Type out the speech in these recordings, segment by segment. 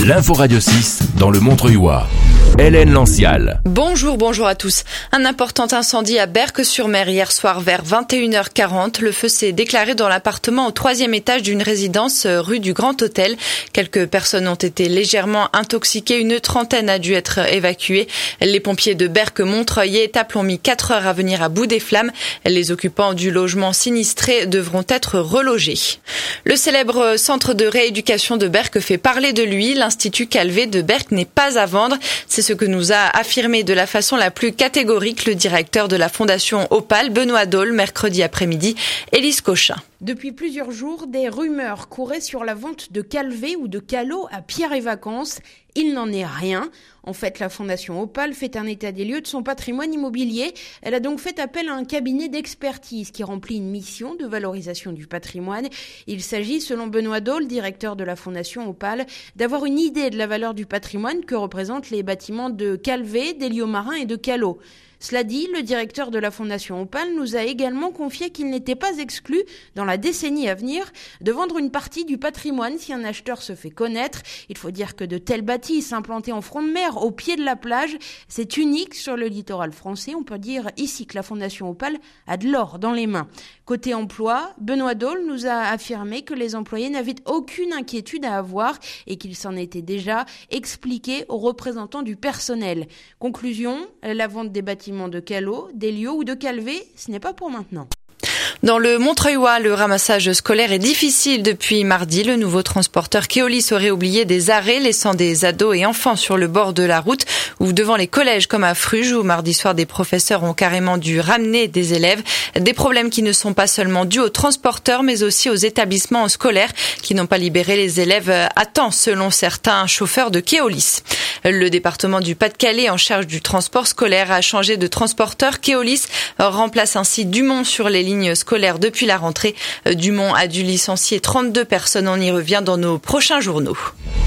L'info Radio 6 dans le Montreuilois. Hélène Lancial. Bonjour à tous. Un important incendie à Berck-sur-Mer hier soir vers 21h40. Le feu s'est déclaré dans l'appartement au 3e étage d'une résidence rue du Grand Hôtel. Quelques personnes ont été légèrement intoxiquées. Une trentaine a dû être évacuée. Les pompiers de Berck-Montreuil et Étaples ont mis 4 heures à venir à bout des flammes. Les occupants du logement sinistré devront être relogés. Le célèbre centre de rééducation de Berck fait parler de lui. L'Institut Calvé de Berck n'est pas à vendre. C'est ce que nous a affirmé de la façon la plus catégorique le directeur de la Fondation Opale, Benoît Dole, mercredi après-midi, Élise Cochin. Depuis plusieurs jours, des rumeurs couraient sur la vente de Calvé ou de Callot à Pierre et Vacances. Il n'en est rien. En fait, la Fondation Opale fait un état des lieux de son patrimoine immobilier. Elle a donc fait appel à un cabinet d'expertise qui remplit une mission de valorisation du patrimoine. Il s'agit, selon Benoît Dole, directeur de la Fondation Opale, d'avoir une idée de la valeur du patrimoine que représentent les bâtiments de Calvé, d'Hélios Marin et de Callot. Cela dit, le directeur de la Fondation Opale nous a également confié qu'il n'était pas exclu, dans la décennie à venir, de vendre une partie du patrimoine si un acheteur se fait connaître. Il faut dire que de tels bâtisses implantés en front de mer, au pied de la plage, c'est unique sur le littoral français. On peut dire ici que la Fondation Opale a de l'or dans les mains. Côté emploi, Benoît Dole nous a affirmé que les employés n'avaient aucune inquiétude à avoir et qu'il s'en était déjà expliqué aux représentants du personnel. Conclusion, la vente des bâtiments de Callot, d'Hélios ou de Calvé, ce n'est pas pour maintenant. Dans le Montreuilois, le ramassage scolaire est difficile depuis mardi. Le nouveau transporteur Keolis aurait oublié des arrêts, laissant des ados et enfants sur le bord de la route ou devant les collèges comme à Fruges, où mardi soir des professeurs ont carrément dû ramener des élèves. Des problèmes qui ne sont pas seulement dus aux transporteurs, mais aussi aux établissements scolaires qui n'ont pas libéré les élèves à temps, selon certains chauffeurs de Keolis. Le département du Pas-de-Calais, en charge du transport scolaire, a changé de transporteur. Keolis remplace ainsi Dumont sur les lignes scolaires depuis la rentrée. Dumont a dû licencier 32 personnes. On y revient dans nos prochains journaux.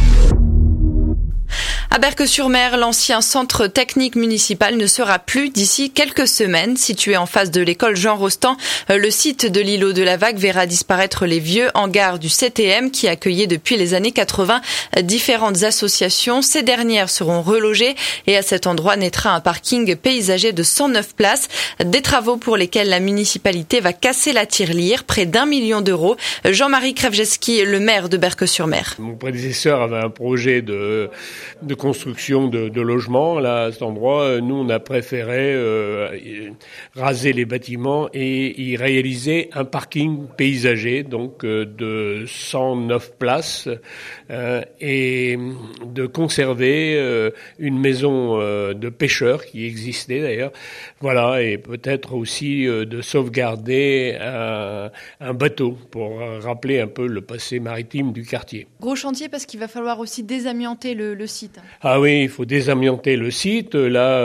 À Berck-sur-Mer, l'ancien centre technique municipal ne sera plus d'ici quelques semaines. Situé en face de l'école Jean Rostand, le site de l'îlot de la Vague verra disparaître les vieux hangars du CTM qui accueillaient depuis les années 80 différentes associations. Ces dernières seront relogées et à cet endroit naîtra un parking paysager de 109 places. Des travaux pour lesquels la municipalité va casser la tirelire, près d'1 million d'euros. Jean-Marie Krevjeski, le maire de Berck-sur-Mer. Mon prédécesseur avait un projet de construction de logements. Là, à cet endroit, nous, on a préféré raser les bâtiments et y réaliser un parking paysager, donc de 109 places, et de conserver une maison de pêcheurs qui existait d'ailleurs. Voilà, et peut-être aussi de sauvegarder un bateau pour rappeler un peu le passé maritime du quartier. Gros chantier parce qu'il va falloir aussi désamianter le site. Ah oui, il faut désamianter le site. Là,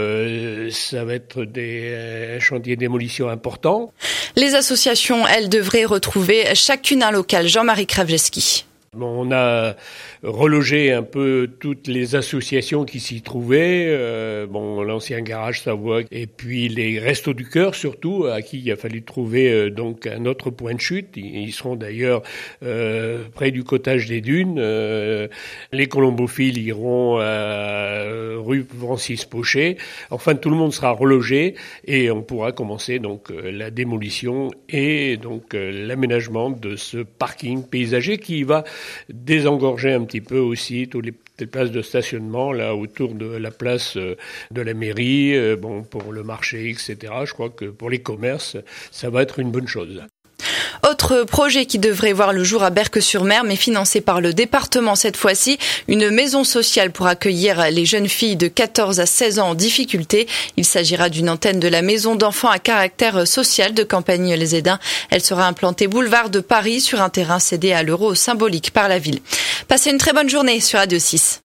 ça va être un chantier de démolition important. Les associations, elles, devraient retrouver chacune un local. Jean-Marie Krevjeski. Bon, on a relogé un peu toutes les associations qui s'y trouvaient, l'ancien garage Savoie et puis les Restos du Cœur surtout, à qui il a fallu trouver donc un autre point de chute. Ils seront d'ailleurs près du cottage des Dunes. Les colombophiles iront rue Francis Pochet. Enfin, tout le monde sera relogé et on pourra commencer donc la démolition et donc l'aménagement de ce parking paysager qui va désengorger un petit peu aussi toutes les places de stationnement là autour de la place de la mairie, pour le marché, etc. Je crois que pour les commerces, ça va être une bonne chose. Autre projet qui devrait voir le jour à Berck-sur-Mer, mais financé par le département cette fois-ci, une maison sociale pour accueillir les jeunes filles de 14 à 16 ans en difficulté. Il s'agira d'une antenne de la maison d'enfants à caractère social de Campagne-les-Édins. Elle sera implantée boulevard de Paris sur un terrain cédé à l'euro symbolique par la ville. Passez une très bonne journée sur Radio 6.